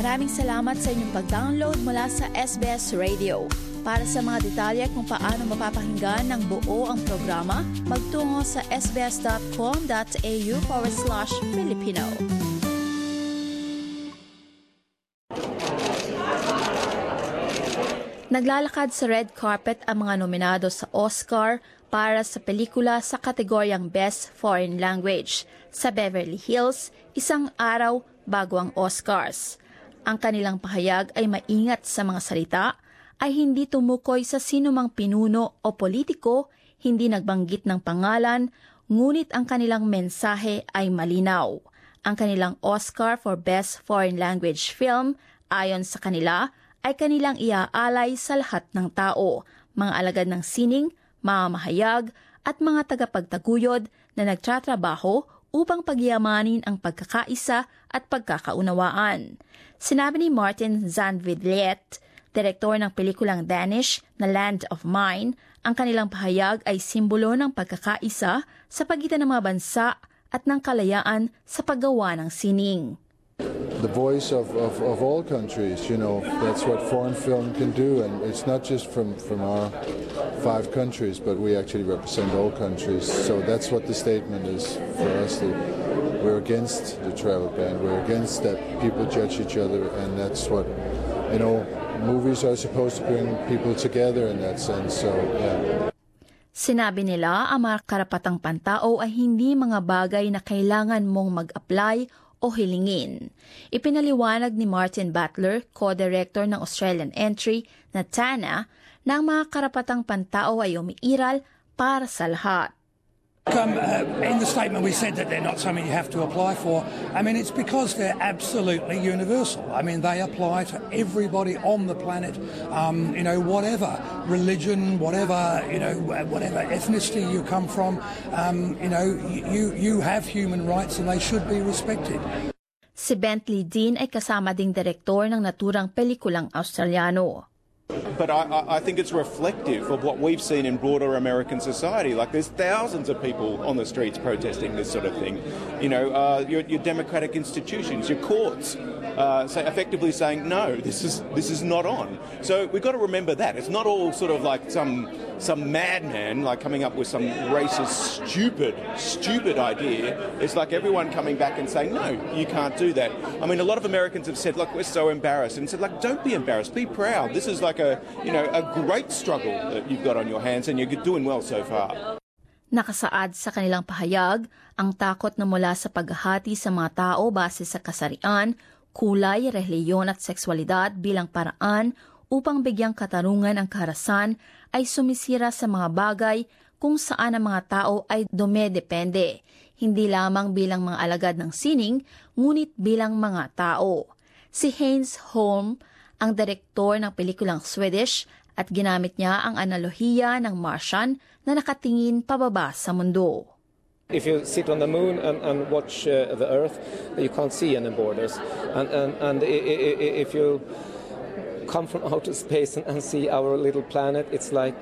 Maraming salamat sa inyong pag-download mula sa SBS Radio. Para sa mga detalye kung paano mapapakinggan ng buo ang programa, magtungo sa sbs.com.au/Filipino. Naglalakad sa red carpet ang mga nominado sa Oscar para sa pelikula sa kategoryang Best Foreign Language sa Beverly Hills, isang araw bago ang Oscars. Ang kanilang pahayag ay maingat sa mga salita, ay hindi tumukoy sa sinumang pinuno o politiko, hindi nagbanggit ng pangalan, ngunit ang kanilang mensahe ay malinaw. Ang kanilang Oscar for Best Foreign Language Film, ayon sa kanila, ay kanilang iaalay sa lahat ng tao, mga alagad ng sining, mamahayag, at mga tagapagtaguyod na nagtatrabaho upang pagyamanin ang pagkakaisa at pagkakaunawaan. Sinabi ni Martin Zandvliet, direktor ng pelikulang Danish na Land of Mine, ang kanilang pahayag ay simbolo ng pagkakaisa sa pagitan ng mga bansa at ng kalayaan sa paggawa ng sining. The voice of all countries, that's what foreign film can do, and it's not just from our 5 countries, but we actually represent all countries. So that's what the statement is for us. We're against the travel ban, we're against that people judge each other, and that's what, movies are supposed to bring people together in that sense, so yeah. Sinabi nila ang mga karapatang pantao ay hindi mga bagay na kailangan mong mag-apply o hilingin. Ipinaliwanag ni Martin Butler, co-director ng Australian entry na TANA, na ang mga karapatang pantao ay umiiral para sa lahat. In the statement we said that they're not something you have to apply for. I mean, it's because they're absolutely universal. I mean, they apply to everybody on the planet, whatever religion, whatever ethnicity you come from, you have human rights and they should be respected. Si Bentley Dean ay kasama ding direktor ng naturang pelikulang Australiano. But I think it's reflective of what we've seen in broader American society. Like, there's thousands of people on the streets protesting this sort of thing. Your democratic institutions, your courts, effectively saying, no, this is not on. So we've got to remember that. It's not all sort of like some madman coming up with some racist, stupid idea. It's like everyone coming back and saying, no, you can't do that. I mean, a lot of Americans have said, look, we're so embarrassed. And said, don't be embarrassed, be proud. This is like a great struggle that you've got on your hands, and you're doing well so far. Nakasaad sa kanilang pahayag ang takot na mula sa paghahati sa mga tao base sa kasarian, kulay, reliyon at sexualidad bilang paraan upang bigyang katarungan ang karahasan ay sumisira sa mga bagay kung saan ang mga tao ay dumedepende, hindi lamang bilang mga alagad ng sining, ngunit bilang mga tao. Si Heinz Holm, ang direktor ng pelikulang Swedish, at ginamit niya ang analohiya ng Martian na nakatingin pababa sa mundo. If you sit on the moon and watch the Earth, you can't see any borders. And if you come from outer space and see our little planet, it's like,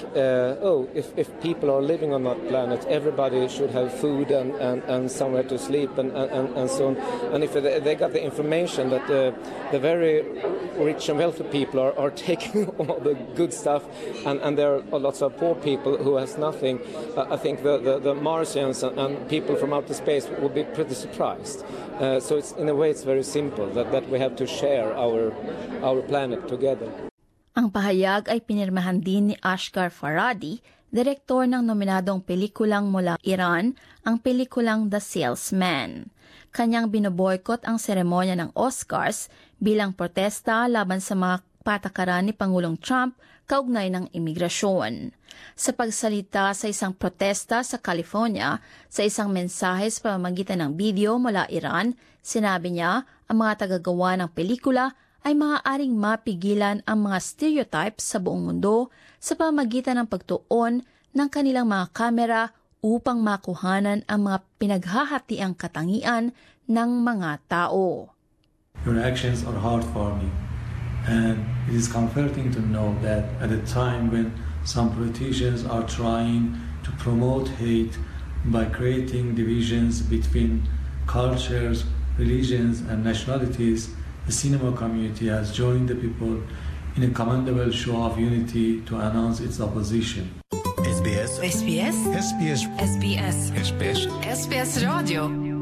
if people are living on that planet, everybody should have food and somewhere to sleep and so on. And if they got the information that the very rich and wealthy people are taking all the good stuff, and there are lots of poor people who has nothing, I think the Martians and people from outer space would be pretty surprised. So it's, in a way, it's very simple that we have to share our planet together. Ang pahayag ay pinirmahan din ni Ashghar Farhadi, direktor ng nominadong pelikulang mula Iran, ang pelikulang The Salesman. Kanyang binoboykot ang seremonya ng Oscars bilang protesta laban sa mga patakaran ni Pangulong Trump kaugnay ng imigrasyon. Sa pagsalita sa isang protesta sa California, sa isang mensahe sa pamamagitan ng video mula Iran, sinabi niya ang mga tagagawa ng pelikula ay maaaring mapigilan ang mga stereotypes sa buong mundo sa pamamagitan ng pagtuon ng kanilang mga kamera upang makuhanan ang mga pinaghahatiang katangian ng mga tao. Your actions are hard for me, and it is comforting to know that at a time when some politicians are trying to promote hate by creating divisions between cultures, religions, and nationalities, the cinema community has joined the people in a commendable show of unity to announce its opposition. SBS SBS SBS SBS SBS Radio